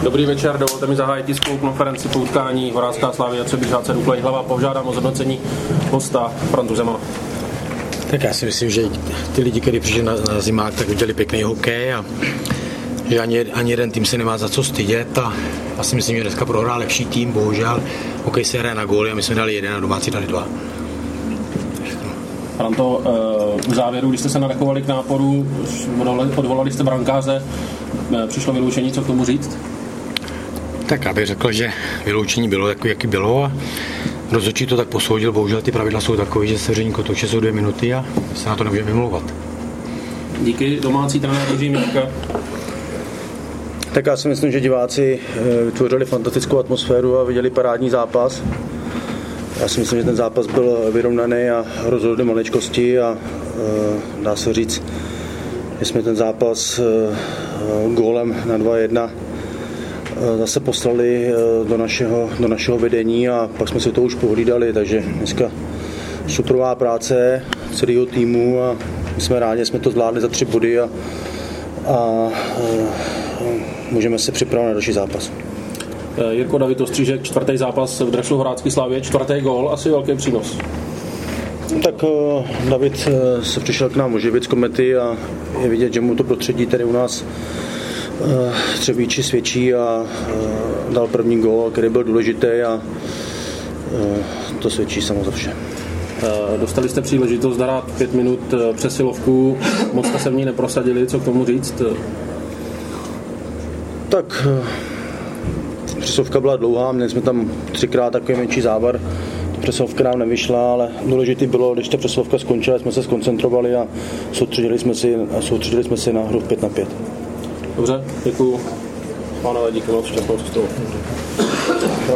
Dobrý večer, dovolte mi zahájit tiskovou konferenci po utkání Horářská Slavie Třebíč Dukla Jihlava. Požádám o zhodnocení hosta Frantu Zemana. Tak já si myslím, že ty lidi, kteří přišli na zimák, tak viděli pěkný hokej a že ani jeden tým se nemá za co stydět a já si myslím, že dneska prohrál lepší tým, bohužel hokej se hraje na góly a my jsme dali 1 a domácí dali 2. Franto, v závěru, když jste se nadechovali k náporu, odvolali jste brankáře, přišlo vyloučení, co k tomu říct? Tak já bych řekl, že vyloučení bylo jaký bylo a rozhodčí to tak posoudil, bohužel ty pravidla jsou takové, že sevření kotouče jsou 2 minuty a se na to nemůžeme vymlouvat. Díky, domácí trenér Jiří Mílka. Tak já si myslím, že diváci vytvořili fantastickou atmosféru a viděli parádní zápas. Já si myslím, že ten zápas byl vyrovnaný a rozhodli maličkosti a dá se říct, že jsme ten zápas gólem na 2-1 zase poslali do našeho vedení a pak jsme si to už pohlídali, takže dneska superová práce celého týmu a my jsme rádi, jsme to zvládli za 3 body a můžeme se připravit na další zápas. Jirko David Ostřížek, 4. zápas v dreslu Horácké Slavie, 4. gól, asi velký přínos. Tak David se přišel k nám oživit z Komety a je vidět, že mu to prostředí tady u nás Třebíči svědčí a dal první gól, který byl důležitý a to svědčí samo za vše. Dostali jste příležitost dát 5 minut přesilovku, moc jste se v ní neprosadili, co k tomu říct? Tak přesilovka byla dlouhá, měli jsme tam 3krát takový menší závar, přesilovka nám nevyšla, ale důležitý bylo, když ta přesilovka skončila, jsme se skoncentrovali a soustředili jsme si na hru 5-5. Dobře, děkuju. Pánové, díky moc, šťastnou cestou.